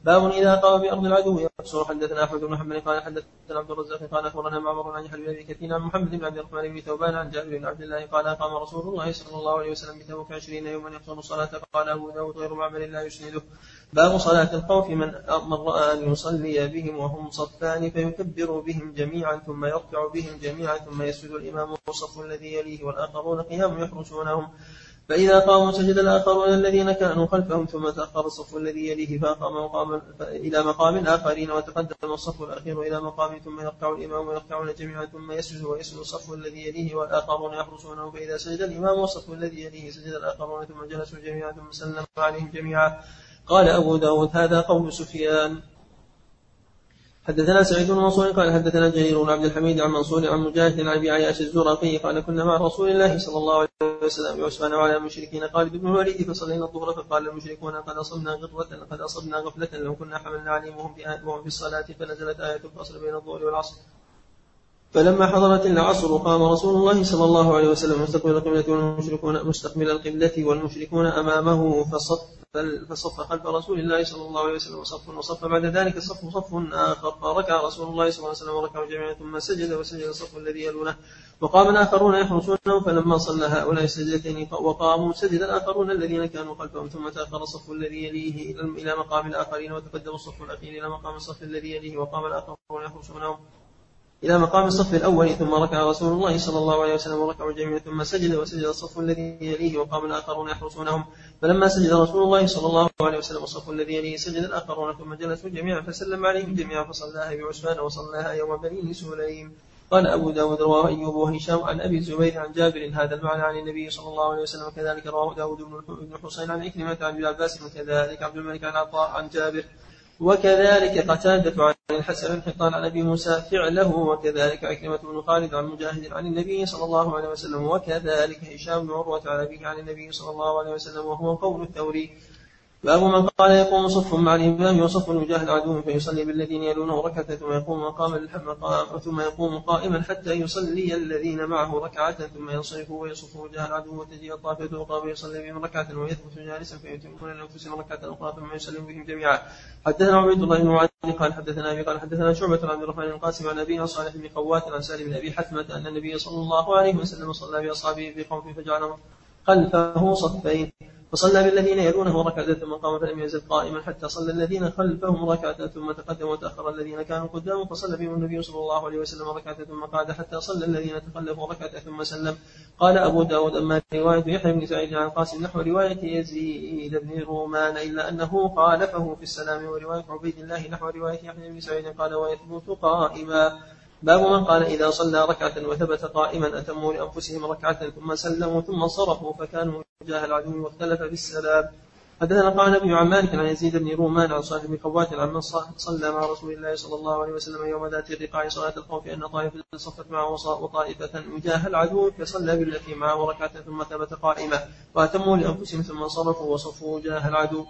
باب إذا قام بأرض العدو يقصر. حدثنا أحمد بن حنبل قال حدثنا عبد الرزاق قال أخبرنا معمر عن يحيى بن أبي كثير عن محمد بن عبد الرحمن بن ثوبان عن جابر بن عبد الله قال قام رسول الله صلى الله عليه وسلم بتبوك 20 يوما يقصر الصلاة. قال أبو داود غير معمر لا يسنده. باب صلاة الخوف من رأى أن يصلي بهم وهم صفان فيكبر بهم جميعا ثم يركع بهم جميعا ثم يسجد الإمام والصف الذي يليه والآخرون قيام يحرسونهم، فإذا قاموا سجد الآخرون الذين كانوا خلفهم ثم تأخر الصف الذي يليه فأقام إلى مقام آخرين وتقدم الصف الأخير إلى مقام ثم يركع الإمام ويركعون جميعا ثم يسجد ويسجد الصف الذي يليه والآخرون يحرسونه، فإذا سجد الإمام والصف الذي يليه سجد الآخرون ثم جلسوا جميعا ثم سلم عليهم جميعا. قال أبو داود هذا قول سفيان. حدثنا سعيد بن منصور قال حدثنا جرير بن عبد الحميد عن منصور عن مجاهد عن أبي عياش الزرقي قال كنا مع رسول الله صلى الله عليه وسلم بعثمان وعلى المشركين خالد بن الوليد فصلينا الظهر فقال المشركون قد أصبنا غفلة لو كنا حملنا عليهم وهم في الصلاة، فنزلت آية الفصل بين الظهر والعصر. فلما حضرت العصر قام رسول الله صلى الله عليه وسلم مستقبل القبلة والمشركون أمامه فصف خلف رسول الله صلى الله عليه وسلم وصف بعد ذلك صف آخر، فركع رسول الله صلى الله عليه وسلم وركعوا جميعا ثم سجد وسجد الصف الذي يلونه، وقام الآخرون يحرسونه، فلما صلى هؤلاء السجدتين وقاموا سجد الآخرون الذين كانوا خلفهم، ثم تأخر الصف الذي يليه إلى مقام الآخرين وتقدم الصف الأخير إلى مقام الصف الذي يليه، وقام الآخرون يحرسونهم إلى مقام الصف الأول، ثم ركع رسول الله صلى الله عليه وسلم وركعوا جميعا ثم سجد وسجد الصف الذي يليه وقام الآخرون يحرسونهم، فلما سجد رسول الله صلى الله عليه وسلم والصف الذي يليه سجد الآخرون ثم جلسوا جميعا فسلم عليهم جميعا، فصلاها بعثمان وصلاها يوم بني سليم. قال أبو داود رواه أيوب وهشام عن أبي الزبير عن جابر هذا المعنى عن النبي صلى الله عليه وسلم، وكذلك رواه داود بن حسين عن عكرمة عن ابن عباس، وكذلك عبد الملك عن عطاء عن جابر، وكذلك قتادة عن الحسن بن حطان عن أبي موسى فعله، وكذلك عكرمة بن خالد عن مجاهد عن النبي صلى الله عليه وسلم، وكذلك هشام بن عروة عن أبيه عن النبي صلى الله عليه وسلم، وهو قول الثوري. باب من قال يقوم صف مع الإمام وصف يجاهد عدو فيصلي بالذين يلونه ركعة ثم يقوم قائما حتى يصلي الذين معه ركعة ثم ينصرف ويصف وجاه العدو وتجي الطائفة الأخرى ويصلي بهم ركعة ويثبت جالسا فيتمون لأنفسهم ركعة أخرى ثم يسلم بهم جميعا. حدثنا عبيد الله بن معاذ قال حدثنا أبي قال حدثنا شعبة عن عبد الرحمن القاسم عن أبي صالح بن خوات عن سالم بن أبي حثمة أن النبي صلى الله عليه وسلم صلى بأصحابه في قوم فجعل خلفه صفين، فصلى بالذين يلونه ركعة ثم قام فلم يزل قائما حتى صلى الذين خلفهم ركعة ثم تقدم وتأخر الذين كانوا قدامه، فصلى بهم النبي صلى الله عليه وسلم ركعة ثم قعد حتى صلى الذين تخلفوا ركعة ثم سلم. قال أبو داود أما رواية يحيى بن سعيد عن قاسم نحو رواية يزيد بن رومان إلا أنه خالفه في السلام، ورواية عبيد الله نحو رواية يحيى بن سعيد قال ويثبت قائما. باب من قال إذا صلى ركعة وثبت قائما أتموا لأنفسهم ركعة ثم سلموا ثم صرفوا فكانوا وجاه العدو واختلف في السلام. حدثنا قال ابن عمالك عن يزيد بن رومان عن صالح بن خوات عن من صلى مع رسول الله صلى الله عليه وسلم يوم ذات الرقاع صلاة الخوف أن طائفة صفت معه وطائفة وجاه العدو فصلى بالتي معه ركعة ثم ثبت قائما وأتموا لأنفسهم ثم صرفوا وصفوا وجاه العدو.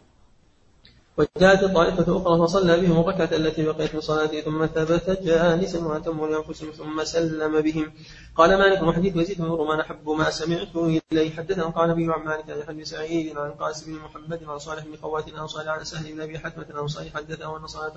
وجاءت الطائفة أخرى فصلى بهم الركعة التي بقيت من صلاته ثم ثبت جالسا وأتموا لأنفسهم ثم سلم بهم. قال مالك وحديث يزيد بن رومان أحب ما سمعت إليه. حدثنا قال أبي عن مالك عن بن سعيد عن قاسم بن محمد عن صالح بن خوات عن صالح عن سهل بن أبي حثمة عن صالح حدثه أن صلاة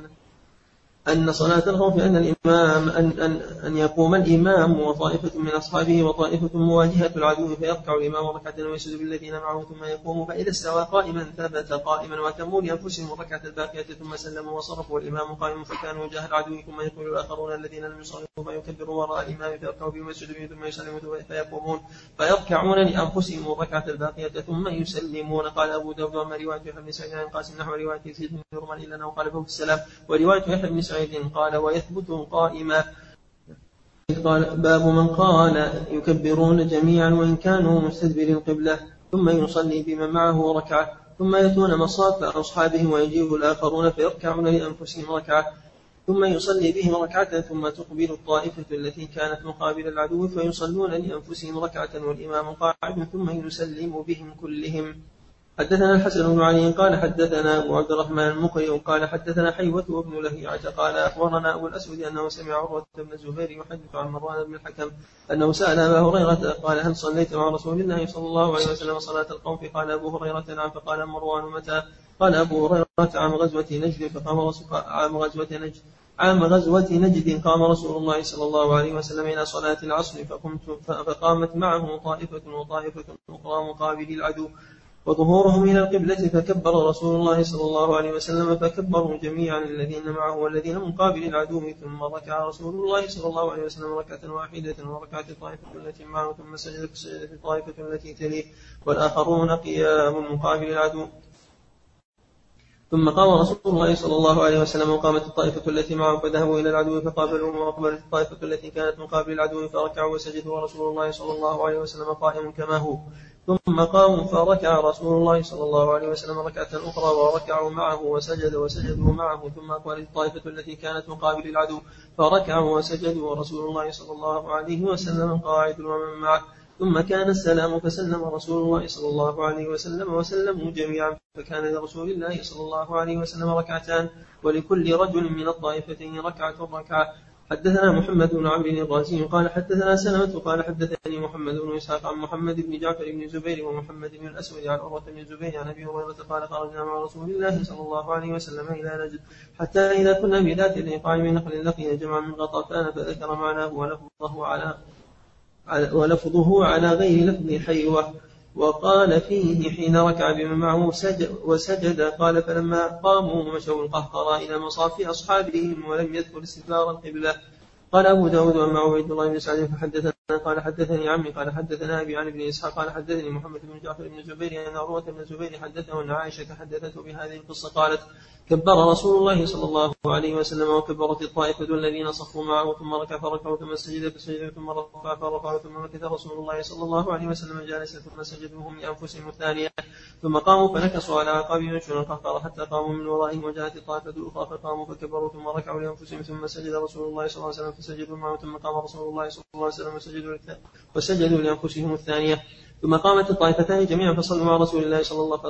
الخوف أن الإمام أن يقوم الإمام وطائفة من أصحابه وطائفة مواجهة العدو فيركع الإمام ركعة ويسجد بالذين معه ثم يقوم، فإذا استوى قائما ثبت قائما وأتموا لأنفسهم الركعة الباقية ثم سلموا وصرفوا والإمام قائم فكانوا وجاه العدو، ثم يقول الآخرون الذين لم يصلوا فيكبروا وراء الإمام فيركعوا بهم ويسجدوا بهم ثم يسلموا فيقومون فيركعون لأنفسهم الركعة الباقية ثم يسلمون. قال أبو داود وما رواية يحيى بن سعيد عن قاسم نحو رواية يزيد بن رومان إلا أنه قال فوق السلام، ورواية يحيى بن سعيد قال ويثبت قائما. قال باب من قال يكبرون جميعا وإن كانوا مستدبر القبلة ثم يصلي بمن معه ركعة ثم يأتون مصاف أصحابه ويجيب الآخرون فيركعون لأنفسهم ركعة ثم يصلي بهم ركعة ثم تقبل الطائفة التي كانت مقابل العدو فيصلون لأنفسهم ركعة والإمام قاعد ثم يسلم بهم كلهم. حدثنا الحسن بن علي قال حدثنا أبو عبد الرحمن المقرئ قال حدثنا حيوة وابن لهيعة قال أخبرنا أبو الأسود أنه سمع عروة بن الزبير يحدث عن مروان بن الحكم أنه سأل أبا هريرة قال هل صليت مع رسول الله صلى الله عليه وسلم صلاة الخوف؟ قال أبو هريرة نعم. فقال مروان متى؟ قال أبو هريرة عام غزوة نجد عام غزوة نجد قام رسول الله صلى الله عليه وسلم إلى صلاة العصر فقامت معه طائفة وطائفة أخرى مقابل العدو وظهورهم إلى القبلة فكبر رسول الله صلى الله عليه وسلم فكبروا جميعا الذين معه والذين من قابل العدو ثم ركع رسول الله صلى الله عليه وسلم ركعة واحدة وركعت الطائفة التي معه ثم سجد فسجدت الطائفة التي تليه والآخرون قيام مقابل العدو ثم قام رسول الله صلى الله عليه وسلم وقامت الطائفة التي معه فذهبوا إلى العدو فقابلوهم وأقبلت الطائفة التي كانت مقابل العدو فركعوا وسجدوا ورسول الله صلى الله عليه وسلم قائم كما هو ثم قاموا فركع رسول الله صلى الله عليه وسلم ركعة أخرى وركعوا معه وسجدوا معه ثم أقبلت الطائفة التي كانت مقابل العدو فركعوا وسجدوا ورسول الله صلى الله عليه وسلم قاعد ومن معه ثم كان السلام فسلم رسول الله صلى الله عليه وسلم وسلموا جميعا فكان لرسول الله صلى الله عليه وسلم ركعتان ولكل رجل من الطائفتين ركعة. حدثنا محمد بن عمرو الرازي قال حدثنا سلمة قال حدثني محمد بن إسحاق عن محمد بن جعفر بن الزبير ومحمد بن الأسود عن عروة بن الزبير عن أبي هريرة قال خرجنا مع رسول الله صلى الله عليه وسلم إلى نجد حتى إذا كنا بذات الإيقاع من نخل لقي جمع من غطفان فذكر معناه ولفظه على غير لفظ حيوة وقال فيه حين ركع بمن معه وسجد قال فلما قاموا مشوا القهقرى إلى مصاف أصحابهم ولم يذكر استدبار القبلة. قال أبو داود وأما عبيد الله بن سعد فحدثنا قال حدثني عمي قال حدثنا أبي عن ابن إسحاق قال حدثني محمد بن جعفر بن الزبير أن عروة بن الزبير حدثه أن عائشة حدثته بهذه القصة قالت كبر رسول الله صلى الله عليه وسلم وكبرت الطائفة الذين صفوا معه ثم ركع فركعوا ثم سجد فسجد ثم رفع فرفعوا ثم مكث رسول الله صلى الله عليه وسلم جالسا ثم سجدوا هم لأنفسهم الثانية ثم قاموا فنكصوا على أعقابهم يمشون القهقرى حتى قاموا من ورائهم وجاءت الطائفة الأخرى فقاموا فكبروا ثم ركعوا لأنفسهم ثم سجد رسول الله صلى الله عليه وسلم فسجدوا معه ثم قام رسول الله صلى الله عليه وسلم وسجدوا لأنفسهم الثانية ثم قامت الطائفتان جميعا فصلوا مع رسول الله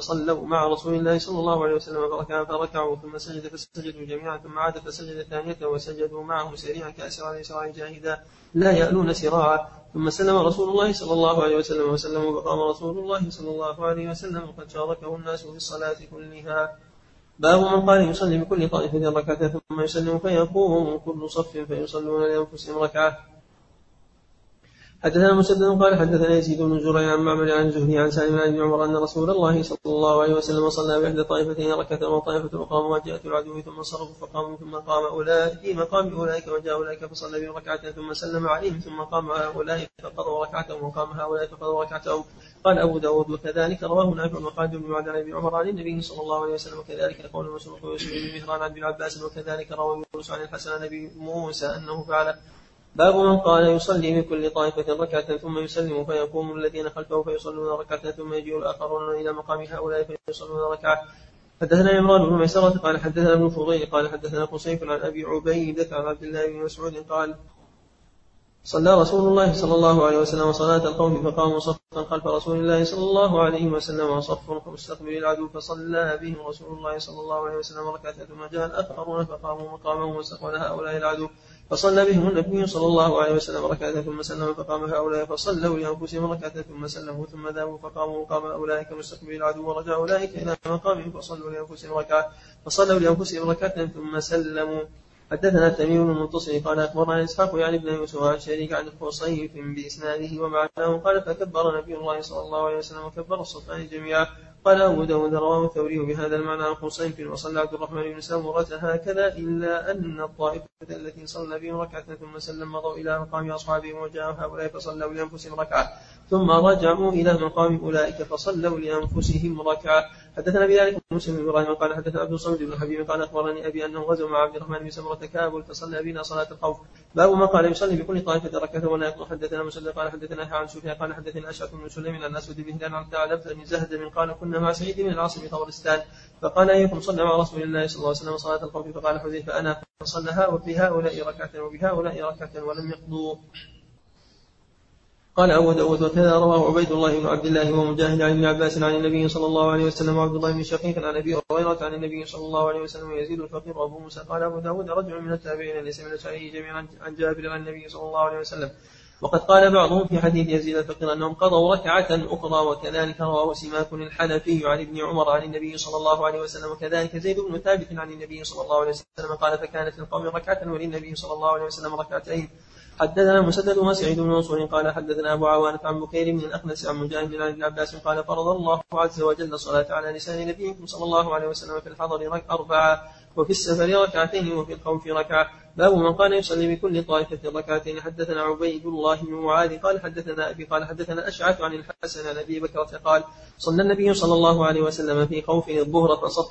صلى الله عليه وسلم فركعوا ثم سجد فسجدوا جميعا ثم عاد فسجد الثانية وسجدوا معه سريعا كأسرع لسراع جاهدا لا يألون سراعا ثم سلم رسول الله صلى الله عليه وسلم فقام رسول الله صلى الله عليه وسلم وقد شاركه الناس في الصلاة كلها. باب من قال يصلي بكل طائفة ركعة ثم يسلم فيقوم كل صف فيصلون لأنفسهم ركعة. حدثنا مسدد قال حدثنا يزيد بن زريع عن معمر عن زهري عن سالم عن ابن عمر أن رسول الله صلى الله عليه وسلم صلى بإحدى طائفتين ركعة وطائفة أخرى مواجهة العدو ثم صرفوا فقاموا ثم قام أولئك في مقام أولئك وجاء أولئك فصلى بهم ركعة ثم سلم عليهم ثم قام هؤلاء فقضوا ركعتهم وقام هؤلاء فقضوا ركعتهم. قال أبو داود وكذلك رواه نافع وخالد بن معدان عن ابن عمر عن النبي صلى الله عليه وسلم وكذلك قول مسروق ويوسف بن مهران عن ابن عباس وكذلك روى يونس عن الحسن عن أبي موسى أنه فعل. باب من قال يصلي بكل طائفة ركعة ثم يسلم فيقوم الذين خلفه فيصلون ركعة ثم يجيء الآخرون إلى مقام هؤلاء فيصلون ركعة. حدثنا عمران بن ميسرة قال حدثنا ابن فضيل قال حدثنا قصيف عن أبي عبيدة عن عبد الله بن مسعود قال صلى رسول الله صلى الله عليه وسلم صلاة القوم فقاموا صفا خلف رسول الله صلى الله عليه وسلم وصف مستقبل العدو فصلى بهم رسول الله صلى الله عليه وسلم ركعة ثم جاء الآخرون فقاموا مقامهم واستقبل هؤلاء العدو فصلى بهم النبي صلى الله عليه وسلم ركعة ثم سلم فقام هؤلاء فصلوا لأنفسهم ركعة ثم سلموا ثم ذهبوا فقاموا مقام أولئك مستقبل العدو ورجع أولئك إلى مقامهم فصلوا لأنفسهم ركعة ثم سلموا. حدثنا تميم بن المنتصر قال أخبرنا إسحاق يعني بن يوسف عن شريك عن خصيف بإسناده ومعناه قال فكبر نبي الله صلى الله عليه وسلم وكبر الصفان جميعا. قال أبو داود رواه الثوري بهذا المعنى عن خصيف وصلى عبد الرحمن بن سمرة هكذا إلا أن الطائفة التي صلى بهم ركعة ثم سلم مضوا إلى مقام أصحابهم وجاءوا هؤلاء فصلوا لأنفسهم ركعة ثم رجعوا إلى مقام أولئك فصلوا لأنفسهم ركعة. حدثنا بذلك مسلم بن إبراهيم قال حدثنا عبد الصمد بن حبيب قال أخبرني أبي أنه غزو مع عبد الرحمن بن سمرة كابل فصلى بنا صلاة الخوف. باب ما قال يصلي بكل طائفة ركعة ولا يقول. حدثنا مسدد قال حدثنا يحيى عن سفيان قال حدثنا أشعث بن سليم عن الأسود بن هلال عن ثعلبة بن زهد قال كنا مع سعيد بن العاص بطبرستان فقال أيكم صلى مع رسول الله صلى الله عليه وسلم صلاة الخوف فقال حذيفة أنا فصلى بهؤلاء ركعة وبهؤلاء ركعة ولم يقضوا. قال أبو داود وكذا رواه عبيد الله بن عبد الله ومجاهد عن ابن عباس عن النبي صلى الله عليه وسلم وعبد الله بن شقيق عن أبي هريرة عن النبي صلى الله عليه وسلم ويزيد الفقير أبو موسى. قال أبو داود رجل من التابعين ليس من الأشعري جميعا عن جابر عن النبي صلى الله عليه وسلم. وقد قال بعضهم في حديث يزيد الفقير أنهم قضوا ركعة أخرى. وكذلك رواه سماك الحنفي عن ابن عمر عن النبي صلى الله عليه وسلم. وكذلك زيد بن ثابت عن النبي صلى الله عليه وسلم قال فكانت للقوم ركعة وللنبي صلى الله عليه وسلم ركعتين. حدثنا مسدد وسعيد بن منصور قال حدثنا أبو عوانة عن بكير بن الأخنس عن مجاهد عن ابن عباس قال فرض الله عز وجل الصلاة على لسان نبيكم صلى الله عليه وسلم في الحضر 4 وفي السفر 2 وفي الخوف 1. باب من قال يصلي بكل طائفة 2. حدثنا عبيد الله بن معاذ قال حدثنا أبي قال حدثنا أشعث عن الحسن عن أبي بكرة قال صلى النبي صلى الله عليه وسلم في خوف الظهر فصف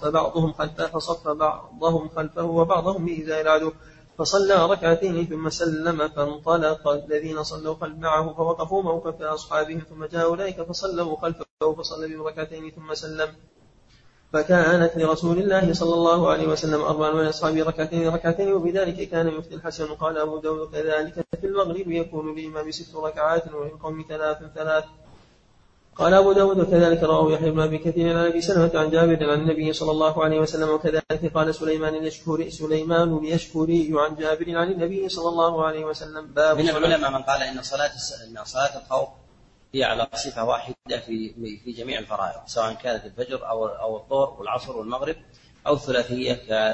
بعضهم خلفه وبعضهم بإزاء العدو فصلى 2 ثم سلم. فانطلق الذين صلوا معه فوقفوا موقف أصحابهم ثم جاء أولئك فصلوا خلفه فصلى بهم 2 ثم سلم. فكانت لرسول الله صلى الله عليه وسلم 4 ولأصحابه 2 وبذلك كان يفتي الحسن. قال أبو داود كذلك في المغرب يكون للإمام 6 ركعات وللقوم 3. قال أبو داود وكذلك رواه يحيى بن أبي كثير عن أبي سلمة عن جابر عن النبي صلى الله عليه وسلم. وكذلك قال سليمان اليشكري عن جابر عن النبي صلى الله عليه وسلم. باب من العلماء من قال إن صلاة الخوف هي على صفة واحدة في جميع الفرائض سواء كانت الفجر أو الظهر والعصر والمغرب أو ثلاثية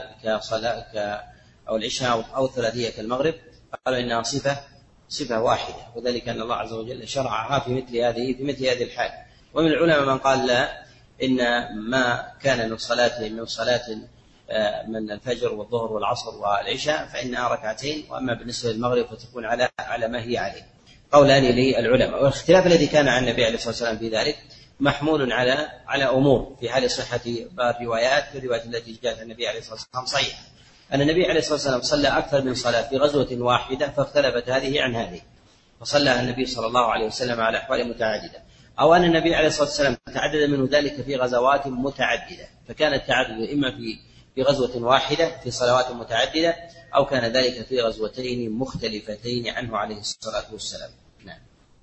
أو العشاء أو ثلاثية كالمغرب. قالوا إنها صفة واحدة وذلك أن الله عز وجل شرعها في مثل هذه الحال. ومن العلماء من قال لا إن ما كان من صلاة من الفجر والظهر والعصر والعشاء فإنها 2 وأما بالنسبة للمغرب فتكون على ما هي عليه. قولان للعلماء. والاختلاف الذي كان عن النبي عليه الصلاة والسلام في ذلك محمول على أمور في حال صحة الروايات. الروايات التي جاءت عن النبي عليه الصلاة والسلام صحيحة أن النبي عليه الصلاة والسلام صلى أكثر من صلاة في غزوة واحدة فاختلفت هذه عن هذه فصلى النبي صلى الله عليه وسلم على أحوال متعددة. أو أن النبي عليه الصلاة والسلام تعدد منه ذلك في غزوات متعددة فكان التعدد إما في غزوة واحدة في صلوات متعددة أو كان ذلك في غزوتين مختلفتين عنه عليه الصلاة والسلام. نعم.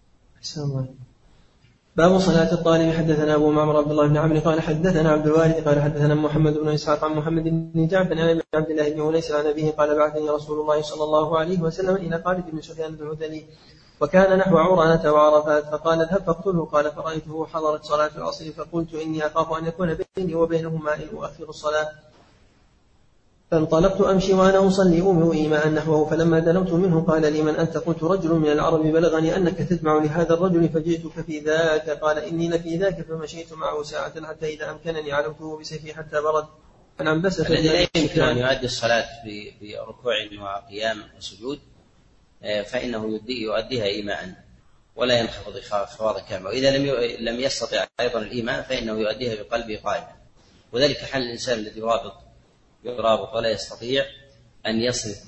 باب صلاة الطالب. حدثنا أبو معمر عبد الله بن عمرو قال حدثنا عبد الوارث قال حدثنا محمد بن إسحاق عن محمد بن جعفر عن عبد الله بن أنيس عن أبيه قال بعثني رسول الله صلى الله عليه وسلم إلى خالد بن سفيان الهذلي وكان نحو عرانة وعرفات فقال اذهب فاقتله. قال فرأيته حضرت صلاة العصر فقلت إني أخاف أن يكون بيني وبينهما إن أؤخر الصلاة فانطلقت أمشي وأنا أصلي أمي إيماء نحوه فلما دنوت منه قال لي من أنت؟ قلت رجل من العرب بلغني أنك تجمع لهذا الرجل فجئتك في ذاك. قال إني لفي ذاك فمشيت معه ساعة حتى إذا أمكنني علوته بسيفي حتى برد. الذي لا يمكن أن يؤدي الصلاة بركوع وقيام وسجود فإنه يؤديها إيماء ولا ينخفض خفاضا كاملا. وإذا لم يستطع أيضا الإيماء فإنه يؤديها بقلبه قائما. وذلك حال الإنسان الذي يرابط ولا يستطيع أن يصرف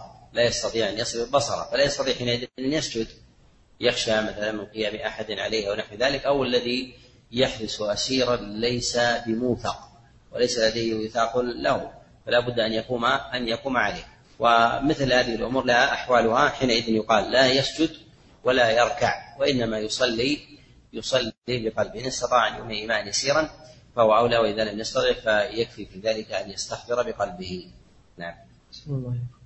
بصره فلا يستطيع حينئذ أن يسجد يخشى مثلا من قيام أحد عليه ونحو ذلك أو الذي يحبس أسيرا ليس بموثق وليس لديه وثاق له فلا بد أن يقوم عليه. ومثل هذه الأمور لها أحوالها حينئذ يقال لا يسجد ولا يركع وإنما يصلي بقلبه. إن استطاع أن يؤمن إيمانا يسيرا فهو أولى وإذا لم يستطع فيكفي في ذلك أن يستحضر بقلبه. نعم.